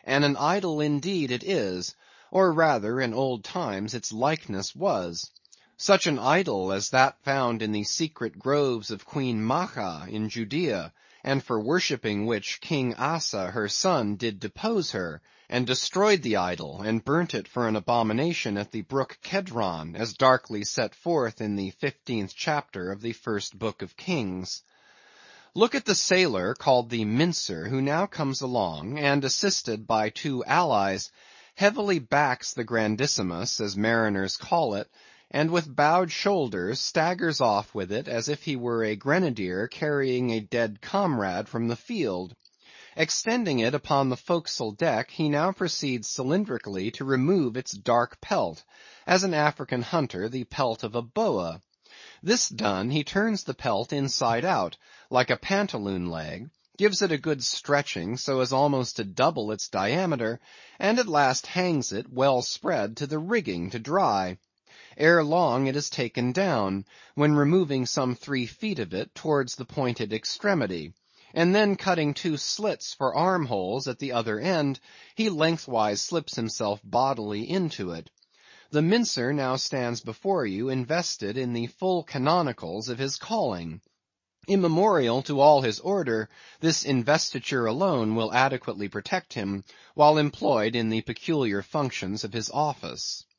and an idol indeed it is, or rather in old times its likeness was. Such an idol as that found in the secret groves of Queen Maachah in Judea, and for worshipping which King Asa her son did depose her, and destroyed the idol, and burnt it for an abomination at the brook Kedron, as darkly set forth in the 15th chapter of the first book of Kings. Look at the sailor called the Mincer, who now comes along, and assisted by two allies, heavily backs the Grandissimus, as mariners call it, and with bowed shoulders staggers off with it as if he were a grenadier carrying a dead comrade from the field. Extending it upon the forecastle deck, he now proceeds cylindrically to remove its dark pelt, as an African hunter the pelt of a boa. This done, he turns the pelt inside out, like a pantaloon leg, gives it a good stretching so as almost to double its diameter, and at last hangs it, well spread, to the rigging to dry. Ere long it is taken down, when removing some 3 feet of it towards the pointed extremity, and then cutting 2 slits for armholes at the other end, he lengthwise slips himself bodily into it. The Mincer now stands before you invested in the full canonicals of his calling. Immemorial to all his order, this investiture alone will adequately protect him while employed in the peculiar functions of his office.